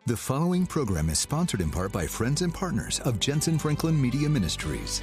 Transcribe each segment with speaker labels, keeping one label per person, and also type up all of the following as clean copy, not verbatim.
Speaker 1: The following program is sponsored in part by friends and partners of Jensen Franklin Media Ministries.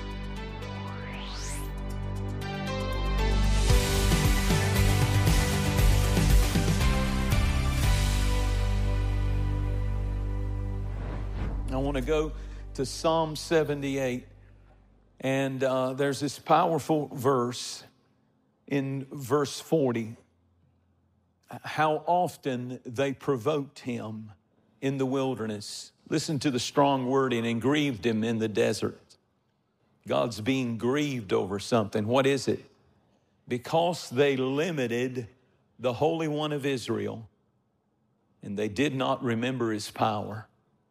Speaker 2: I want to go to Psalm 78, and there's this powerful verse in verse 40. How often they provoked him in the wilderness. Listen to the strong wording, and grieved him in the desert. God's being grieved over something. What is it? Because they limited the Holy One of Israel, and they did not remember his power.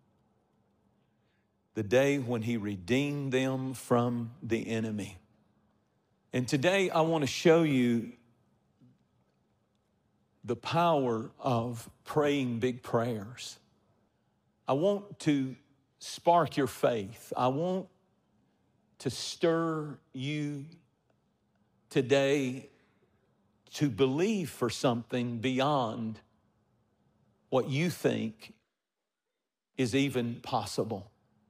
Speaker 2: The day when he redeemed them from the enemy. And today I want to show you the power of praying big prayers. I want to spark your faith. I want to stir you today to believe for something beyond what you think is even possible.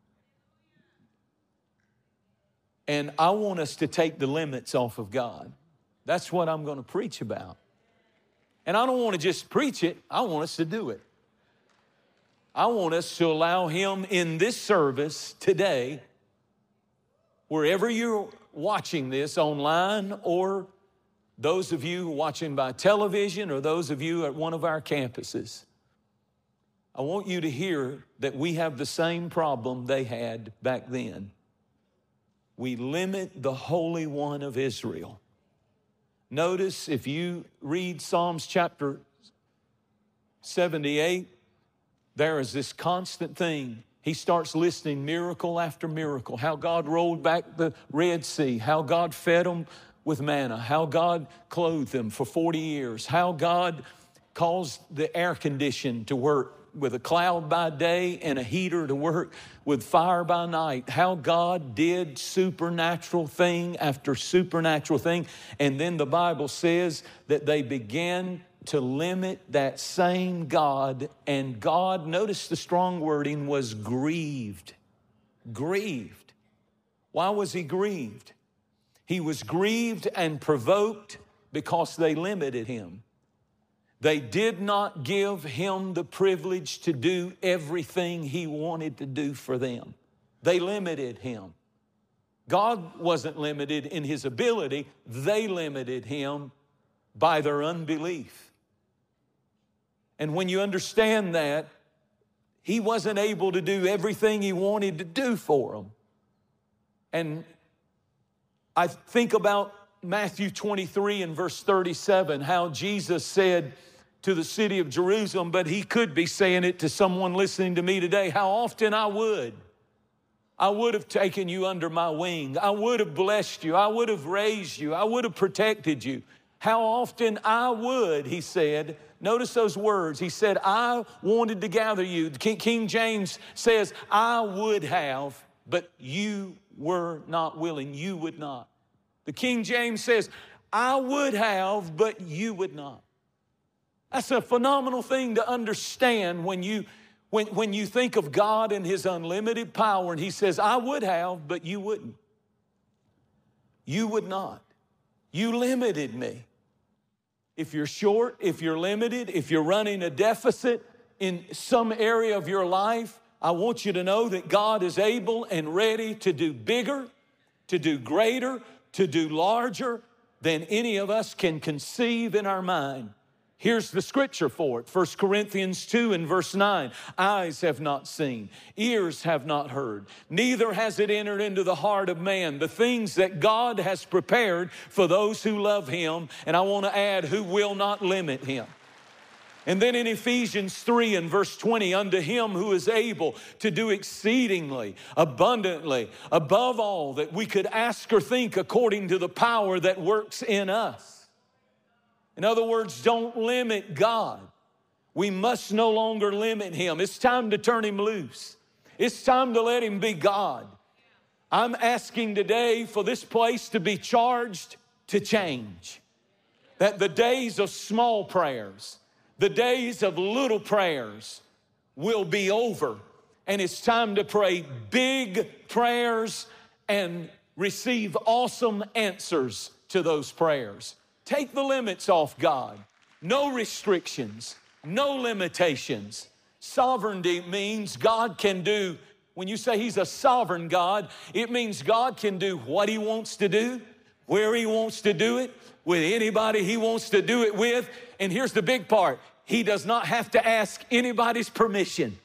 Speaker 2: And I want us to take the limits off of God. That's what I'm going to preach about. And I don't want to just preach it, I want us to do it. I want us to allow him in this service today, wherever you're watching this online, or those of you watching by television, or those of you at one of our campuses. I want you to hear that we have the same problem they had back then. We limit the Holy One of Israel. Notice if you read Psalms chapter 78, there is this constant thing. He starts listing miracle after miracle, how God rolled back the Red Sea, how God fed them with manna, how God clothed them for 40 years, how God caused the air condition to work with a cloud by day and a heater to work with fire by night, how God did supernatural thing after supernatural thing. And then the Bible says that they began to limit that same God, and God, notice the strong wording, was grieved. Grieved. Why was he grieved? He was grieved and provoked because they limited him. They did not give him the privilege to do everything he wanted to do for them. They limited him. God wasn't limited in his ability. They limited him by their unbelief. And when you understand that, he wasn't able to do everything he wanted to do for them. And I think about Matthew 23 and verse 37, how Jesus said to the city of Jerusalem, but he could be saying it to someone listening to me today, how often I would have taken you under my wing. I would have blessed you. I would have raised you. I would have protected you. How often I would, he said. Notice those words. He said, I wanted to gather you. King James says, I would have, but you were not willing. You would not. The King James says, I would have, but you would not. That's a phenomenal thing to understand when you think of God and his unlimited power, and he says, I would have, but you wouldn't. You would not. You limited me. If you're short, if you're limited, if you're running a deficit in some area of your life, I want you to know that God is able and ready to do bigger, to do greater, to do larger than any of us can conceive in our mind. Here's the scripture for it. 1 Corinthians 2 and verse 9. Eyes have not seen, ears have not heard, neither has it entered into the heart of man the things that God has prepared for those who love him. And I want to add, who will not limit him. And then in Ephesians 3 and verse 20, unto him who is able to do exceedingly, abundantly, above all that we could ask or think, according to the power that works in us. In other words, don't limit God. We must no longer limit him. It's time to turn him loose. It's time to let him be God. I'm asking today for this place to be charged to change. That the days of small prayers, the days of little prayers will be over. And it's time to pray big prayers and receive awesome answers to those prayers. Take the limits off God. No restrictions, no limitations. Sovereignty means God can do, when you say He's a sovereign God, it means God can do what He wants to do, where He wants to do it, with anybody He wants to do it with. And here's the big part. He does not have to ask anybody's permission.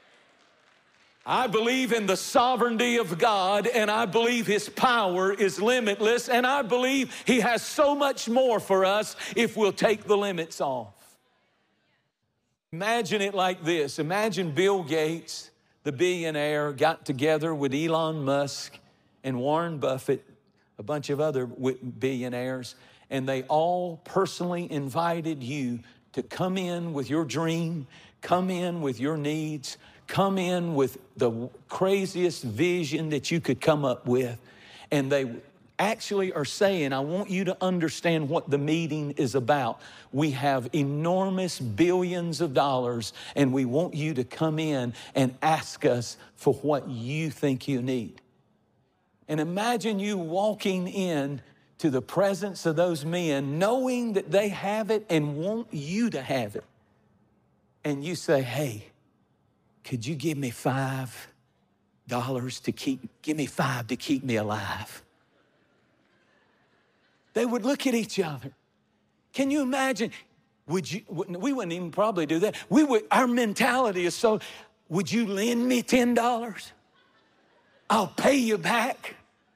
Speaker 2: I believe in the sovereignty of God, and I believe His power is limitless, and I believe He has so much more for us if we'll take the limits off. Imagine it like this. Imagine Bill Gates, the billionaire, got together with Elon Musk and Warren Buffett, a bunch of other billionaires, and they all personally invited you to come in with your dream, come in with your needs, come in with the craziest vision that you could come up with. And they actually are saying, I want you to understand what the meeting is about. We have enormous billions of dollars, and we want you to come in and ask us for what you think you need. And imagine you walking in to the presence of those men, knowing that they have it and want you to have it. And you say, hey, could you give me $5 give me $5 to keep me alive? They would look at each other. Can you imagine? We wouldn't even probably do that. Our mentality is so, would you lend me $10? I'll pay you back.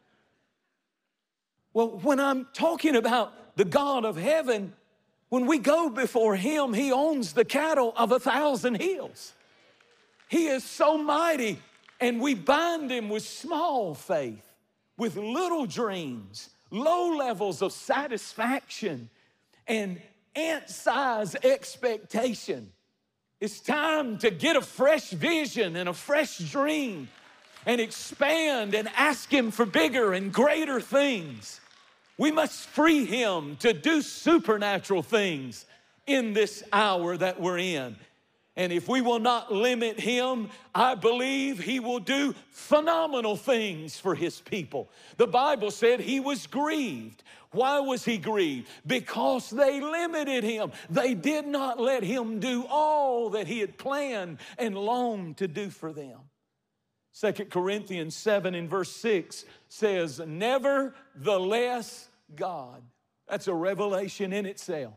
Speaker 2: Well, when I'm talking about the God of heaven, when we go before Him, He owns the cattle of 1,000 hills. He is so mighty, and we bind Him with small faith, with little dreams, low levels of satisfaction, and ant-size expectation. It's time to get a fresh vision and a fresh dream and expand and ask Him for bigger and greater things. We must free Him to do supernatural things in this hour that we're in. And if we will not limit Him, I believe He will do phenomenal things for His people. The Bible said He was grieved. Why was He grieved? Because they limited Him. They did not let Him do all that He had planned and longed to do for them. 2 Corinthians 7 and verse 6 says, nevertheless God. That's a revelation in itself.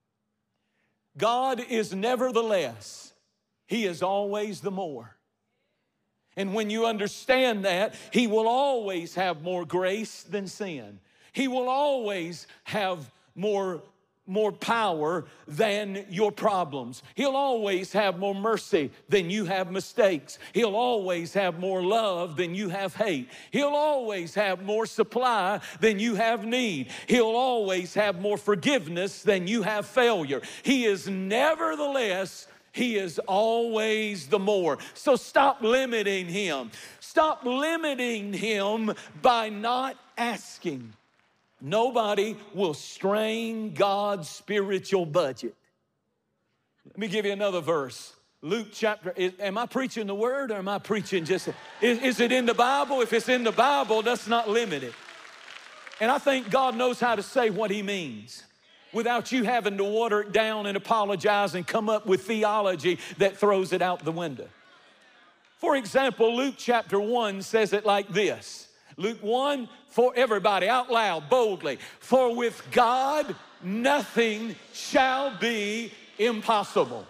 Speaker 2: God is nevertheless. He is always the more. And when you understand that, He will always have more grace than sin. He will always have more power than your problems. He'll always have more mercy than you have mistakes. He'll always have more love than you have hate. He'll always have more supply than you have need. He'll always have more forgiveness than you have failure. He is nevertheless, He is always the more. So stop limiting Him. Stop limiting Him by not asking. Nobody will strain God's spiritual budget. Let me give you another verse. Luke chapter, am I preaching the word or am I preaching just, is it in the Bible? If it's in the Bible, that's not limited. And I think God knows how to say what He means without you having to water it down and apologize and come up with theology that throws it out the window. For example, Luke chapter 1 says it like this. Luke 1, for everybody, out loud, boldly. For with God, nothing shall be impossible.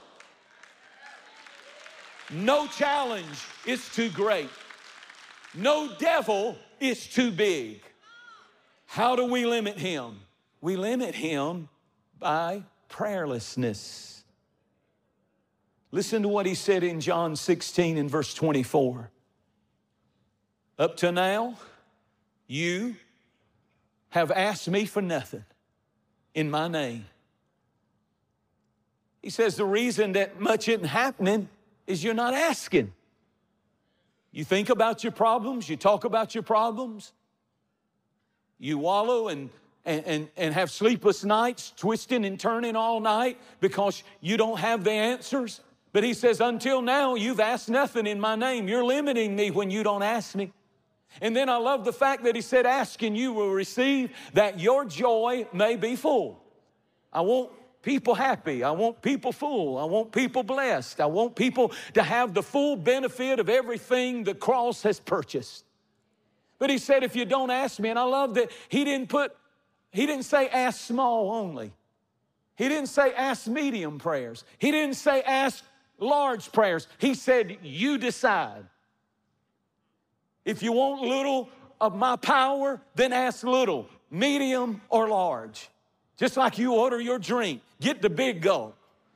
Speaker 2: No challenge is too great. No devil is too big. How do we limit Him? We limit Him by prayerlessness. Listen to what He said in John 16 and verse 24. Up to now, you have asked me for nothing in my name. He says the reason that much isn't happening is you're not asking. You think about your problems, you talk about your problems, you wallow and have sleepless nights, twisting and turning all night because you don't have the answers. But he says, until now, you've asked nothing in my name. You're limiting me when you don't ask me. And then I love the fact that he said, ask and you will receive, that your joy may be full. I want people happy. I want people full. I want people blessed. I want people to have the full benefit of everything the cross has purchased. But he said, if you don't ask me, and I love that he didn't say ask small only. He didn't say ask medium prayers. He didn't say ask large prayers. He said, you decide. If you want little of my power, then ask little, medium or large. Just like you order your drink, get the big gulp.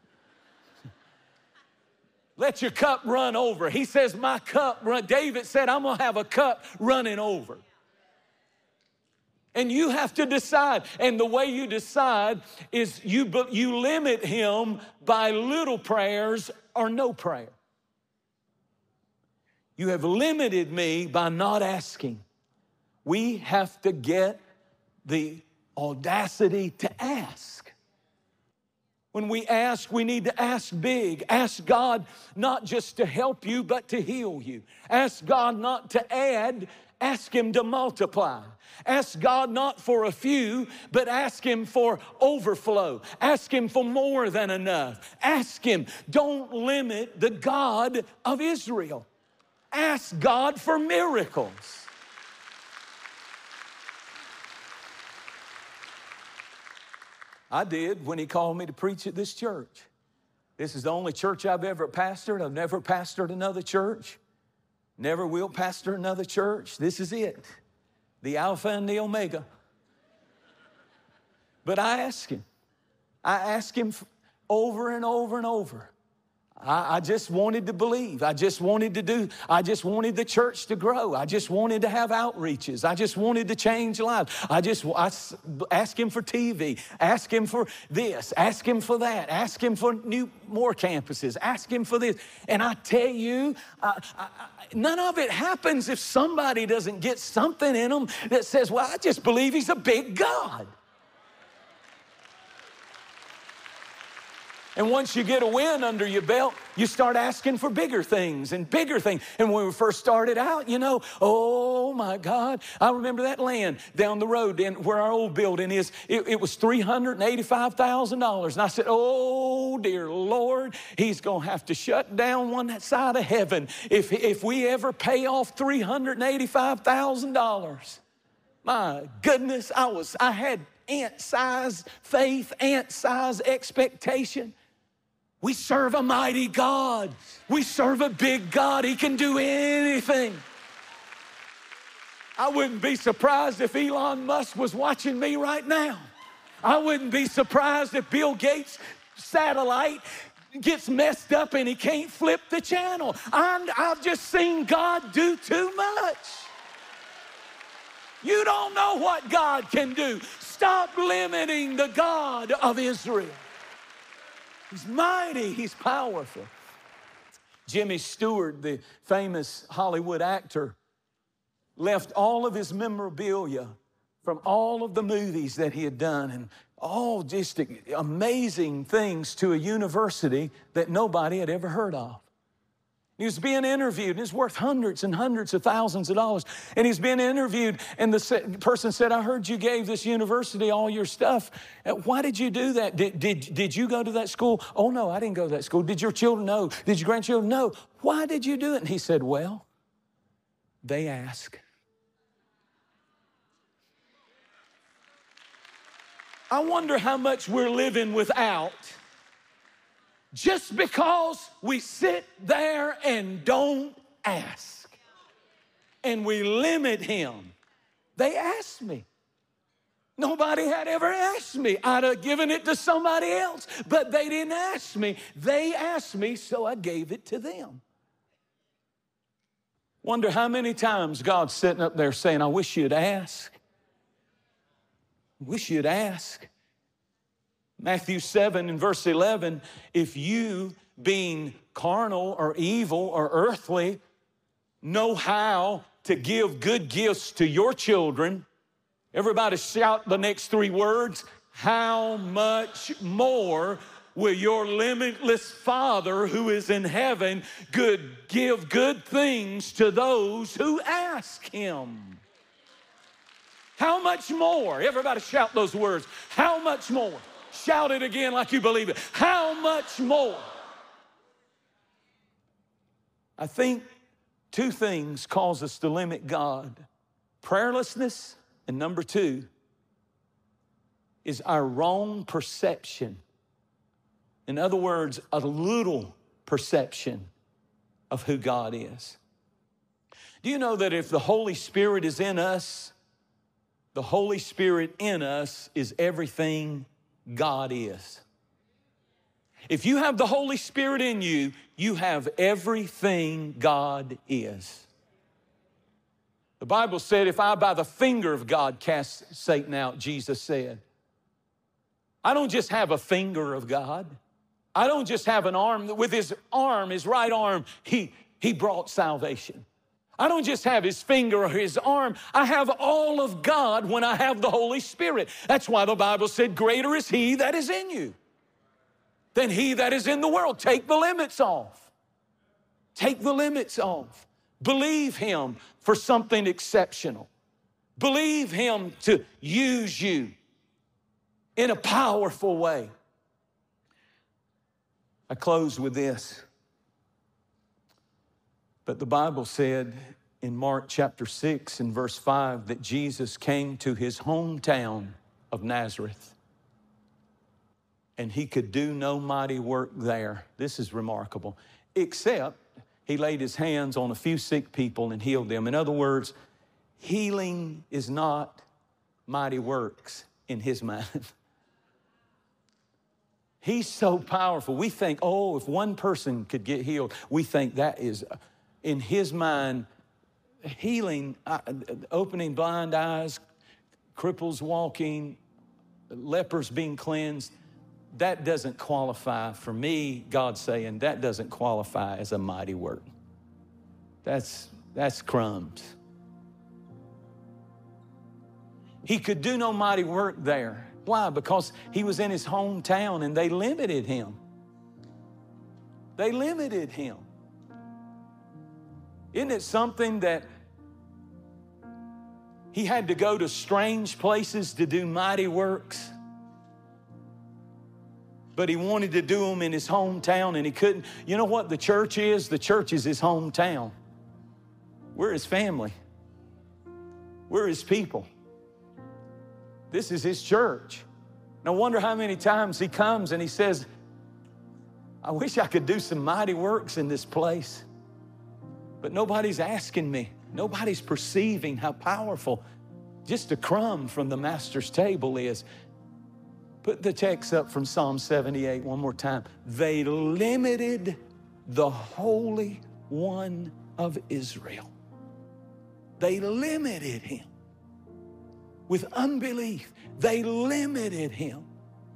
Speaker 2: Let your cup run over. He says, my cup run. David said, I'm going to have a cup running over. And you have to decide. And the way you decide is you limit him by little prayers or no prayer. You have limited me by not asking. We have to get the audacity to ask. When we ask, we need to ask big. Ask God not just to help you, but to heal you. Ask God not to add, ask Him to multiply. Ask God not for a few, but ask Him for overflow. Ask Him for more than enough. Ask Him. Don't limit the God of Israel. Ask God for miracles. I did when He called me to preach at this church. This is the only church I've ever pastored. I've never pastored another church. Never will pastor another church. This is it. The Alpha and the Omega. But I asked Him. I asked Him over and over and over. I just wanted to believe. I just wanted the church to grow. I just wanted to have outreaches. I just wanted to change lives. I asked Him for TV. Ask Him for this. Ask Him for that. Ask Him for more campuses. Ask Him for this. And I tell you, none of it happens if somebody doesn't get something in them that says, well, I just believe He's a big God. And once you get a win under your belt, you start asking for bigger things and bigger things. And when we first started out, oh my God, I remember that land down the road where our old building is. It was $385,000. And I said, oh dear Lord, He's going to have to shut down one side of heaven if we ever pay off $385,000. My goodness, I had ant-sized faith, ant-sized expectation. We serve a mighty God. We serve a big God. He can do anything. I wouldn't be surprised if Elon Musk was watching me right now. I wouldn't be surprised if Bill Gates' satellite gets messed up and he can't flip the channel. I've just seen God do too much. You don't know what God can do. Stop limiting the God of Israel. He's mighty. He's powerful. Jimmy Stewart, the famous Hollywood actor, left all of his memorabilia from all of the movies that he had done and all just amazing things to a university that nobody had ever heard of. He was being interviewed, and it's worth hundreds and hundreds of thousands of dollars. And he's being interviewed, and the person said, I heard you gave this university all your stuff. Why did you do that? Did you go to that school? Oh, no, I didn't go to that school. Did your children? No. Did your grandchildren? No. Why did you do it? And he said, well, they ask. I wonder how much we're living without just because we sit there and don't ask. And we limit Him. They asked me. Nobody had ever asked me. I'd have given it to somebody else, but they didn't ask me. They asked me, so I gave it to them. Wonder how many times God's sitting up there saying, I wish you'd ask. I wish you'd ask. Matthew 7 and verse 11, if you, being carnal or evil or earthly, know how to give good gifts to your children, everybody shout the next three words, how much more will your limitless Father who is in heaven give good things to those who ask him. How much more? Everybody shout those words. How much more? Shout it again like you believe it. How much more? I think two things cause us to limit God. Prayerlessness, and number two is our wrong perception. In other words, a little perception of who God is. Do you know that if the Holy Spirit is in us, the Holy Spirit in us is everything God is? If you have the Holy Spirit in you, you have everything God is. The Bible said, if I by the finger of God cast Satan out, Jesus said, I don't just have a finger of God. I don't just have an arm. With his arm, his right arm, he brought salvation. I don't just have his finger or his arm. I have all of God when I have the Holy Spirit. That's why the Bible said, greater is he that is in you than he that is in the world. Take the limits off. Take the limits off. Believe him for something exceptional. Believe him to use you in a powerful way. I close with this. But the Bible said in Mark chapter 6 and verse 5 that Jesus came to his hometown of Nazareth and he could do no mighty work there. This is remarkable. Except he laid his hands on a few sick people and healed them. In other words, healing is not mighty works in his mind. He's so powerful. We think, oh, if one person could get healed, we think that is, in his mind, healing, opening blind eyes, cripples walking, lepers being cleansed, that doesn't qualify. For me, God's saying that doesn't qualify as a mighty work. That's crumbs. He could do no mighty work there. Why? Because he was in his hometown and they limited him. They limited him. Isn't it something that he had to go to strange places to do mighty works? But he wanted to do them in his hometown and he couldn't. You know what the church is? The church is his hometown. We're his family. We're his people. This is his church. And I wonder how many times he comes and he says, I wish I could do some mighty works in this place. But nobody's asking me. Nobody's perceiving how powerful just a crumb from the master's table is. Put the text up from Psalm 78 one more time. They limited the Holy One of Israel. They limited him. With unbelief, they limited him.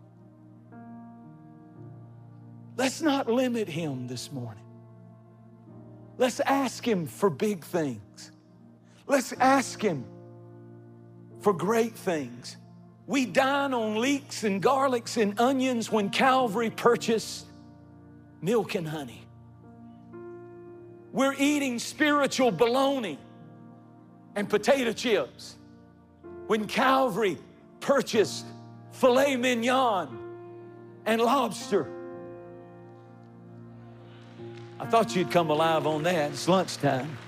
Speaker 2: Let's not limit him this morning. Let's ask him for big things. Let's ask him for great things. We dine on leeks and garlics and onions when Calvary purchased milk and honey. We're eating spiritual bologna and potato chips when Calvary purchased filet mignon and lobster. I thought you'd come alive on that. It's lunchtime.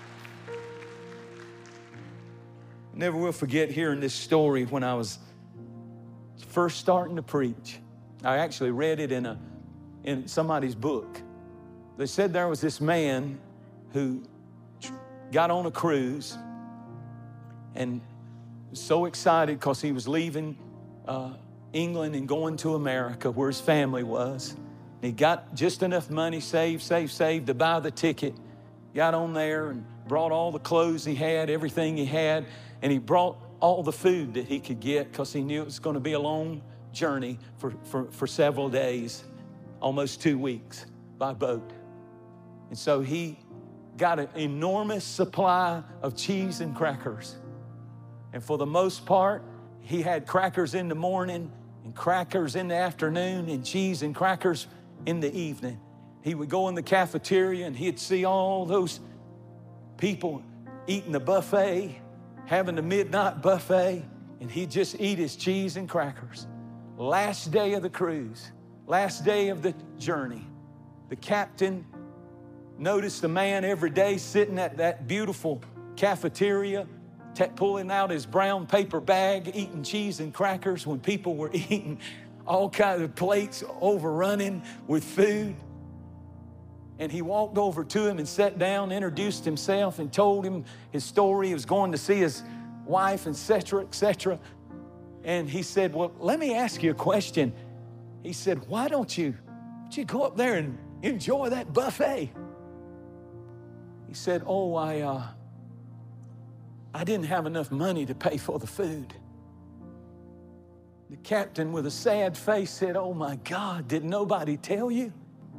Speaker 2: Never will forget hearing this story when I was first starting to preach. I actually read it in somebody's book. They said there was this man who got on a cruise and was so excited because he was leaving England and going to America where his family was. He got just enough money saved to buy the ticket. Got on there and brought all the clothes he had, everything he had, and he brought all the food that he could get because he knew it was going to be a long journey for several days, almost 2 weeks by boat. And so he got an enormous supply of cheese and crackers. And for the most part, he had crackers in the morning and crackers in the afternoon and cheese and crackers in the evening. He would go in the cafeteria and he'd see all those people eating the buffet, having the midnight buffet, and he'd just eat his cheese and crackers. Last day of the cruise, last day of the journey, the captain noticed the man every day sitting at that beautiful cafeteria, pulling out his brown paper bag, eating cheese and crackers when people were eating all kinds of plates overrunning with food. And he walked over to him and sat down, introduced himself, and told him his story. He was going to see his wife, et cetera, et cetera. And he said, well, let me ask you a question. He said, why don't you go up there and enjoy that buffet? He said, oh, I didn't have enough money to pay for the food. The captain, with a sad face, said, oh my God, did nobody tell you?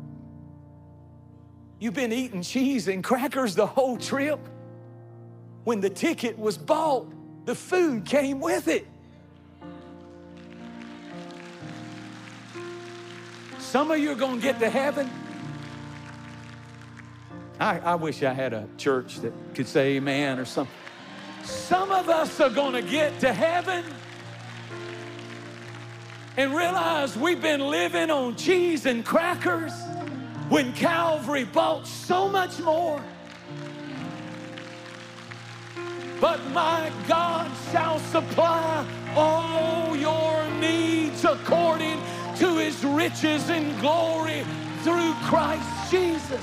Speaker 2: You've been eating cheese and crackers the whole trip. When the ticket was bought, the food came with it. Some of you are going to get to heaven. I wish I had a church that could say amen or something. Some of us are going to get to heaven and realize we've been living on cheese and crackers when Calvary bought so much more. But my God shall supply all your needs according to his riches and glory through Christ Jesus.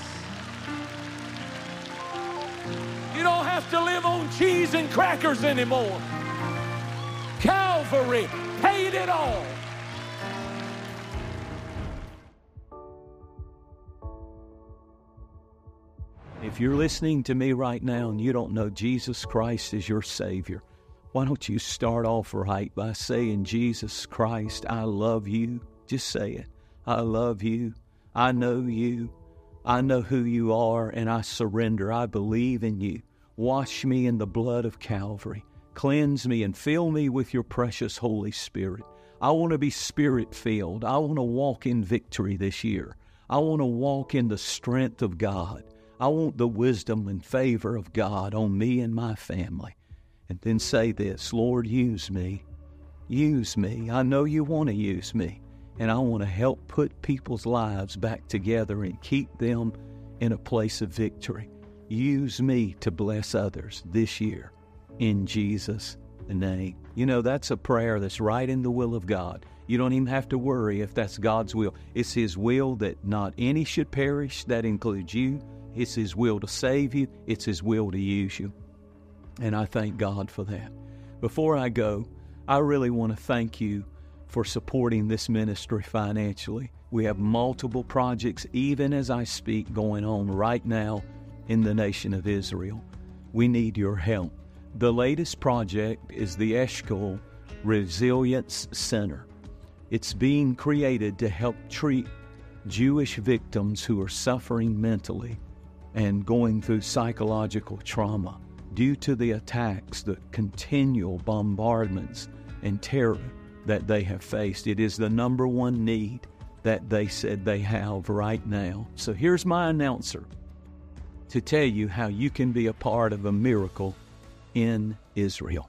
Speaker 2: You don't have to live on cheese and crackers anymore. Calvary paid it all. If you're listening to me right now and you don't know Jesus Christ as your Savior, why don't you start off right by saying, Jesus Christ, I love you. Just say it. I love you. I know you. I know who you are, and I surrender. I believe in you. Wash me in the blood of Calvary. Cleanse me and fill me with your precious Holy Spirit. I want to be Spirit-filled. I want to walk in victory this year. I want to walk in the strength of God. I want the wisdom and favor of God on me and my family. And then say this, Lord, use me. Use me. I know you want to use me. And I want to help put people's lives back together and keep them in a place of victory. Use me to bless others this year in Jesus' name. You know, that's a prayer that's right in the will of God. You don't even have to worry if that's God's will. It's his will that not any should perish. That includes you. It's his will to save you. It's his will to use you. And I thank God for that. Before I go, I really want to thank you for supporting this ministry financially. We have multiple projects, even as I speak, going on right now in the nation of Israel. We need your help. The latest project is the Eshkol Resilience Center. It's being created to help treat Jewish victims who are suffering mentally and going through psychological trauma due to the attacks, the continual bombardments and terror that they have faced. It is the number one need that they said they have right now. So here's my announcer to tell you how you can be a part of a miracle in Israel.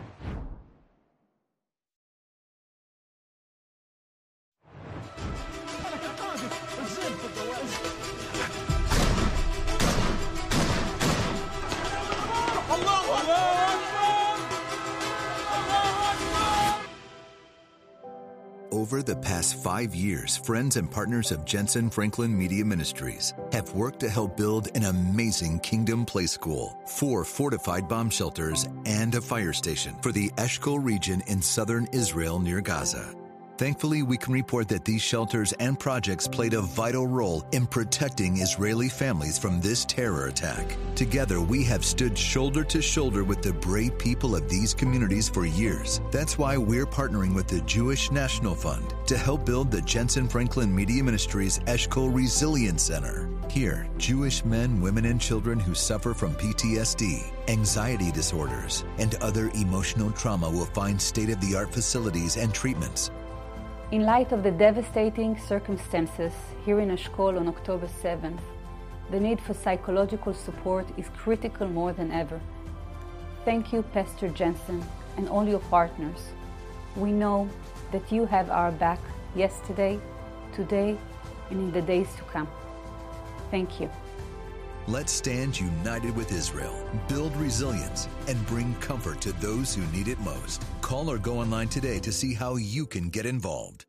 Speaker 1: Over the past 5 years, friends and partners of Jensen Franklin Media Ministries have worked to help build an amazing Kingdom Play School, 4 fortified bomb shelters, and a fire station for the Eshkol region in southern Israel near Gaza. Thankfully, we can report that these shelters and projects played a vital role in protecting Israeli families from this terror attack. Together, we have stood shoulder to shoulder with the brave people of these communities for years. That's why we're partnering with the Jewish National Fund to help build the Jensen Franklin Media Ministries Eshkol Resilience Center. Here, Jewish men, women, and children who suffer from PTSD, anxiety disorders, and other emotional trauma will find state-of-the-art facilities and treatments.
Speaker 3: In light of the devastating circumstances here in Eshkol on October 7th, the need for psychological support is critical more than ever. Thank you, Pastor Jensen, and all your partners. We know that you have our back yesterday, today, and in the days to come. Thank you.
Speaker 1: Let's stand united with Israel, build resilience, and bring comfort to those who need it most. Call or go online today to see how you can get involved.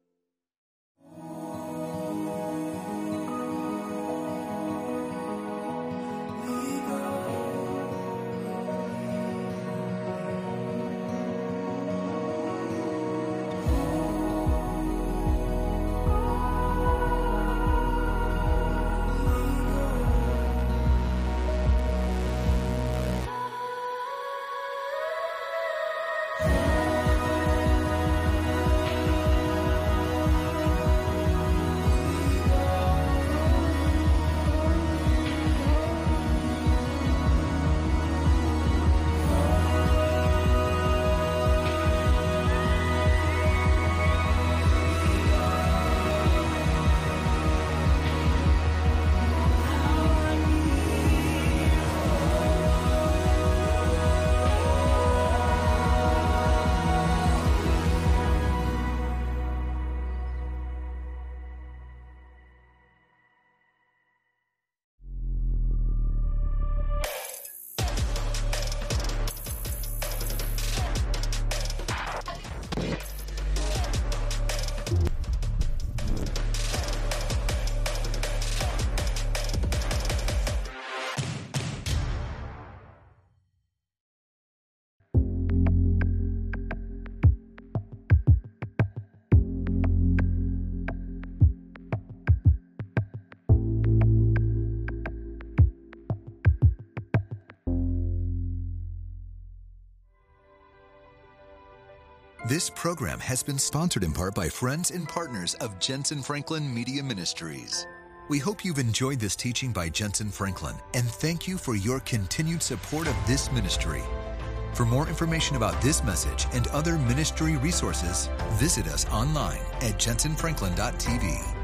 Speaker 1: This program has been sponsored in part by friends and partners of Jensen Franklin Media Ministries. We hope you've enjoyed this teaching by Jensen Franklin, and thank you for your continued support of this ministry. For more information about this message and other ministry resources, visit us online at jensenfranklin.tv.